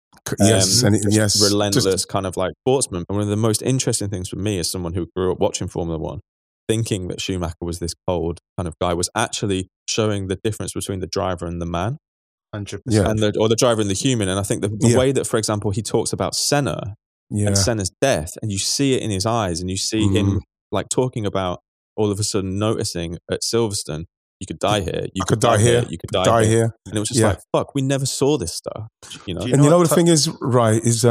relentless kind of like sportsman. And one of the most interesting things for me as someone who grew up watching Formula One, thinking that Schumacher was this cold kind of guy, was actually showing the difference between the driver and the man. 100%. Or the driver and the human. And I think the way that, for example, he talks about Senna and Senna's death, and you see it in his eyes, and you see him like talking about all of a sudden noticing at Silverstone, you could die here, you could die here, you could die here. And it was just like, fuck, we never saw this stuff. You know? And you know what the thing is, right, is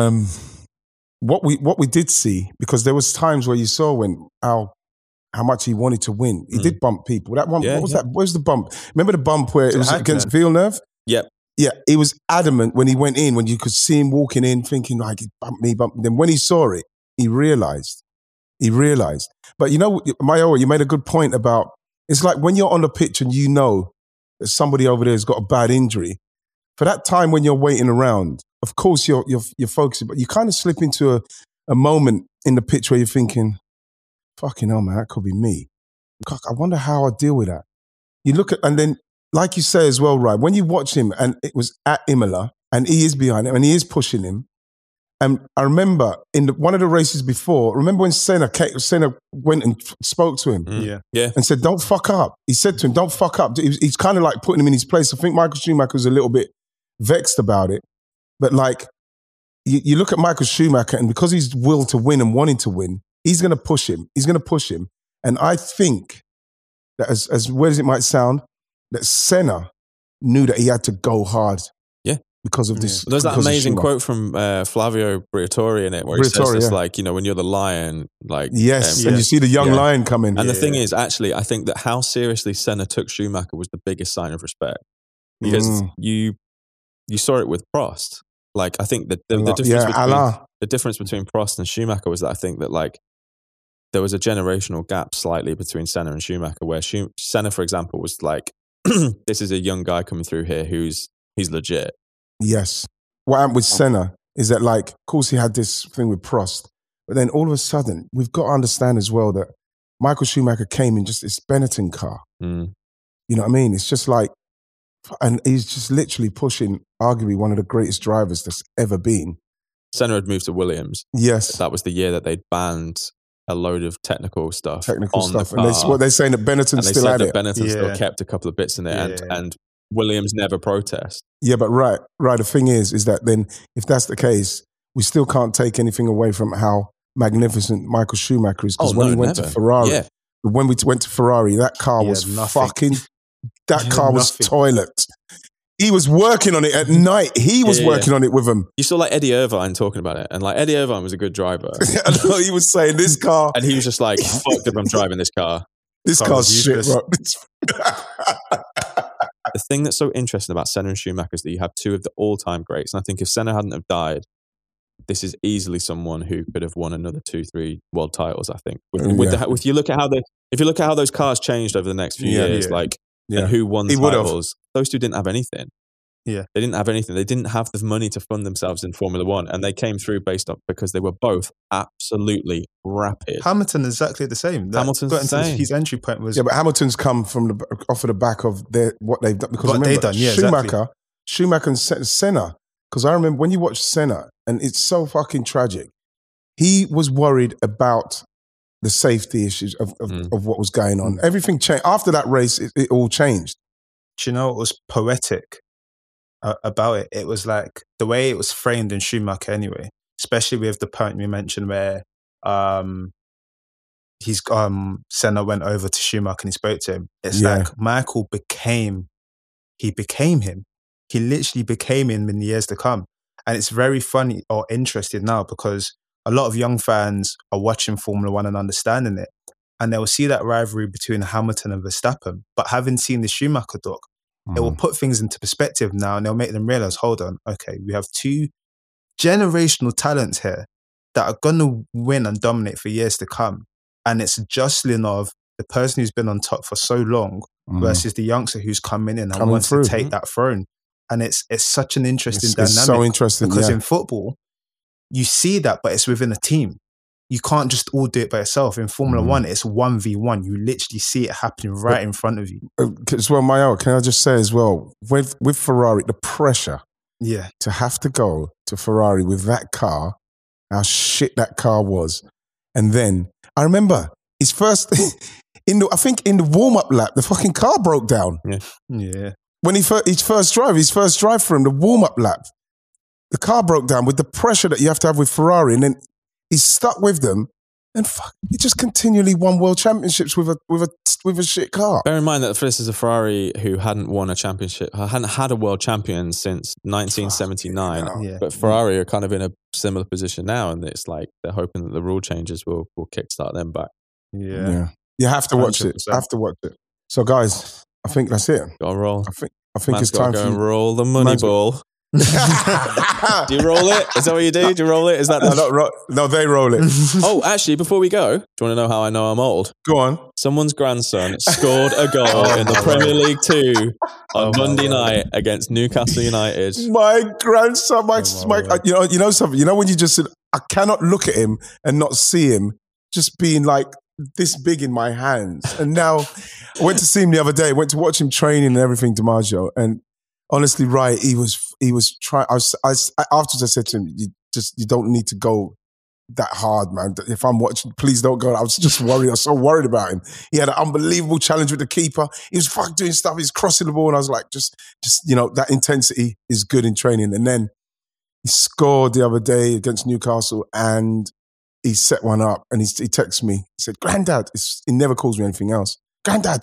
what we did see, because there was times where you saw when how much he wanted to win. He did bump people. That one, what was that? What was the bump? Remember the bump where it was against Villeneuve? Yep. Yeah, he was adamant when he went in, when you could see him walking in thinking like, he bumped me. Then when he saw it, he realized. But you know, Mayowa, you made a good point about, it's like when you're on the pitch and you know that somebody over there has got a bad injury, for that time when you're waiting around, of course you're focusing, but you kind of slip into a moment in the pitch where you're thinking, fucking hell, man, that could be me. I wonder how I deal with that. You look at, and then, like you say as well, right, when you watch him, and it was at Imola, and he is behind him, and he is pushing him. And I remember in one of the races before, remember when Senna went and spoke to him? And said, don't fuck up. He said to him, don't fuck up. He's kind of like putting him in his place. I think Michael Schumacher was a little bit vexed about it. But like, you look at Michael Schumacher, and because he's will to win and wanting to win, he's going to push him. And I think that as weird as it might sound, that Senna knew that he had to go hard. Yeah. Because of this. There's that amazing quote from Flavio Briatore in it, where he says it's like, you know, when you're the lion, like... Yes, and you see the young lion coming. And the thing is, actually, I think that how seriously Senna took Schumacher was the biggest sign of respect. Because you saw it with Prost. Like, I think that the difference between Prost and Schumacher was that I think that, like, there was a generational gap slightly between Senna and Schumacher, where Senna, for example, was like, this is a young guy coming through here he's legit. Yes. What happened with Senna is that, like, of course he had this thing with Prost, but then all of a sudden, we've got to understand as well that Michael Schumacher came in just this Benetton car. You know what I mean? It's just like, and he's just literally pushing arguably one of the greatest drivers that's ever been. Senna had moved to Williams. Yes. That was the year that they'd banned a load of technical stuff. And they're saying that Benetton still had it. Benetton still kept a couple of bits in it, and Williams never protest. Yeah, but right. The thing is that then, if that's the case, we still can't take anything away from how magnificent Michael Schumacher is. Because when we went to Ferrari, that car was fucking. That car was toilet. He was working on it at night. He was working on it with him. You saw like Eddie Irvine talking about it, and like Eddie Irvine was a good driver. I know, he was saying this car, and he was just like, "Fuck if I'm driving this car. This car's shit, bro." The thing that's so interesting about Senna and Schumacher is that you have two of the all-time greats, and I think if Senna hadn't have died, this is easily someone who could have won another 2-3 world titles. I think. If you look at how those cars changed over the next few years, and who won the titles, those two didn't have anything. Yeah, they didn't have anything. They didn't have the money to fund themselves in Formula One, and they came through because they were both absolutely rapid. Hamilton is exactly the same. Hamilton's the same. His entry point was but Hamilton's come from off of the back of what they've done. Because Schumacher and Senna. Because I remember when you watch Senna, and it's so fucking tragic. He was worried about the safety issues of what was going on. Everything changed after that race. It all changed. Do you know what was poetic about it? It was like the way it was framed in Schumacher anyway, especially with the point we mentioned where Senna went over to Schumacher and he spoke to him. It's like Michael became him. He literally became him in the years to come. And it's very funny or interesting now because a lot of young fans are watching Formula One and understanding it. And they'll see that rivalry between Hamilton and Verstappen. But having seen the Schumacher doc, it will put things into perspective now, and they'll make them realize, hold on, okay, we have two generational talents here that are going to win and dominate for years to come. And it's a jostling of the person who's been on top for so long versus the youngster who's coming in and wants to take that throne. And it's such an interesting dynamic. It's so interesting, because in football, you see that, but it's within a team. You can't just all do it by yourself. In Formula One, it's 1v1. You literally see it happening right in front of you. As well, Mayo, can I just say as well, with Ferrari, the pressure to have to go to Ferrari with that car, how shit that car was. And then, I remember his first, I think in the warm-up lap, the fucking car broke down. Yeah. When his first drive for him, the warm-up lap, the car broke down with the pressure that you have to have with Ferrari. And then he's stuck with them, and he just continually won world championships with a shit car. Bear in mind that this is a Ferrari who hadn't won a championship, hadn't had a world champion since 1979. But Ferrari are kind of in a similar position now, and it's like they're hoping that the rule changes will kickstart them back. Yeah. You have to watch 100%. it. So, guys, I think that's it. Got to roll. I think it's time to go and roll the money ball. Do you roll it? Is that what you do? Do you roll it? Is that no, they roll it. Oh, actually, before we go, do you want to know how I know I'm old? Go on. Someone's grandson scored a goal in the Premier League 2 on Monday night against Newcastle United. My grandson, you know something. You know when you just said, I cannot look at him and not see him just being like this big in my hands. And now I went to see him the other day. Went to watch him training and everything, DiMaggio, and honestly, right, he was trying. Afterwards, I said to him, "You don't need to go that hard, man. If I'm watching, please don't go." I was just worried. I was so worried about him. He had an unbelievable challenge with the keeper. He was fucking doing stuff. He's crossing the ball, and I was like, just that intensity is good in training. And then he scored the other day against Newcastle, and he set one up. And he texted me. He said, "Granddad," he never calls me anything else. Granddad.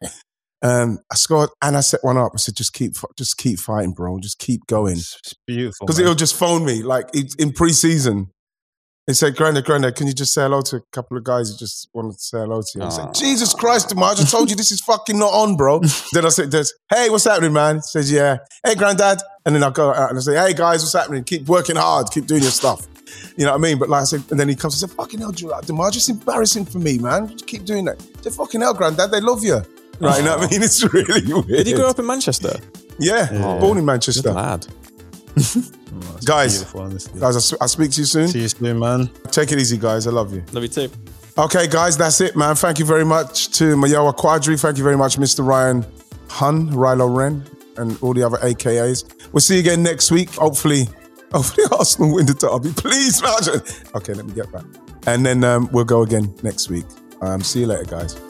I scored and I set one up. I said, just keep fighting, bro. Just keep going. It's beautiful. Because he'll just phone me like in pre-season. He said, Granddad, can you just say hello to a couple of guys who just wanted to say hello to you? I said, Jesus Christ, Dimaggio, I told you this is fucking not on, bro. Then I said, hey, what's happening, man? He says, yeah. Hey, Granddad. And then I'll go out and I say, hey, guys, what's happening? Keep working hard. Keep doing your stuff. You know what I mean? But like I said, and then he comes and said, fucking hell, Dimaggio, it's embarrassing for me, man. Just keep doing that. I said, fucking hell, Granddad, they love you. Right, you know what I mean? It's really weird. Did he grow up in Manchester? Yeah. Born in Manchester. Good lad. Guys, I'll speak to you soon. See you soon, man. Take it easy, guys. I love you. Love you too. Okay, guys, that's it, man. Thank you very much to Mayowa Quadri. Thank you very much, Mr. Ryan Hun, Rilo Ren, and all the other AKAs. We'll see you again next week. Hopefully Arsenal win the derby. Please, man. Okay, let me get back. And then we'll go again next week. See you later, guys.